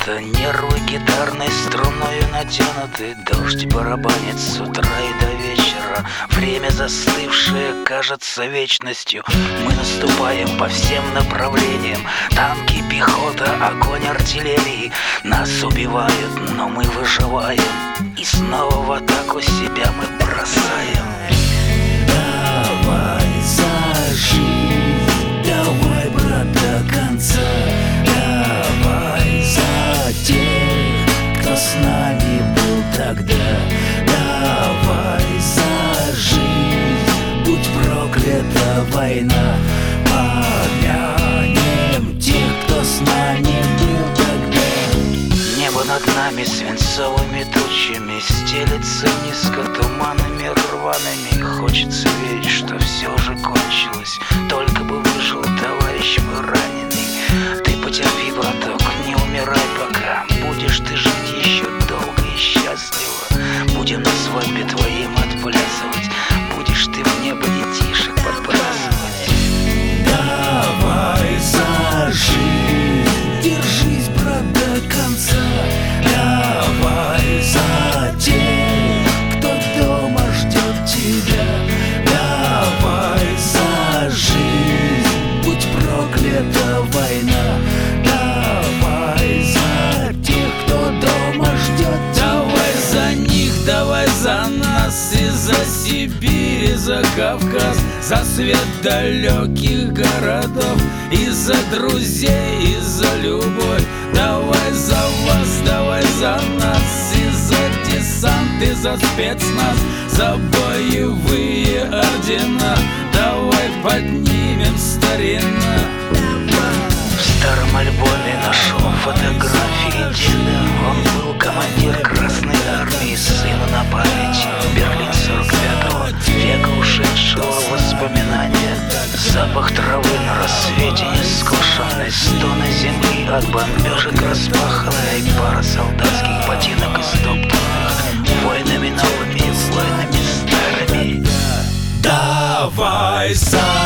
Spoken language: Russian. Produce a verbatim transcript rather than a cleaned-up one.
Это нервы гитарной струною натянуты. Дождь барабанит с утра и до вечера. Время застывшее кажется вечностью. Мы наступаем по всем направлениям. Танки, пехота, огонь артиллерии. Нас убивают, но мы выживаем. И снова в атаку себя мы бросаем. Давай за жизнь, давай, брат, до конца. Давай за тех, кто с нами был тогда. Давай за жизнь, будь проклята война. Помянем тех, кто с нами был тогда. Небо над нами свинцовыми тучами стелется низко туманами рваными. Хочется верить, что все же кончилось. Только бы выжил товарищ мой раненый. Ты потерпи, браток, не умирай пока. Будешь ты жить еще долго и счастливо. Будем на свадьбе твоим отплясывать. Будешь ты в небо детишек подбрасывать. Давай за жизнь, держись, брат, до конца. Давай за тех, кто дома ждет тебя. Давай за жизнь, будь проклята война. Давай за тех, кто дома ждет тебя. Давай за них, давай за нас и за Сибирь, и за Кавказ, за свет далеких городов, и за друзей, и за любовь. Давай за вас, давай за нас, и за десант, и за спецназ, за боевые ордена. Давай поднимем старина. В старом альбоме нашел фотографии деда. Он был командир Красной Армии, сыну на память. Берлин сорок пятого века ушедшего в воспоминания. Запах травы на рассвете нескошенной, стоны земли от бомбежек распаханной, пара солдатских ботинок истоптанных войнами новыми и войнами старыми. Давай за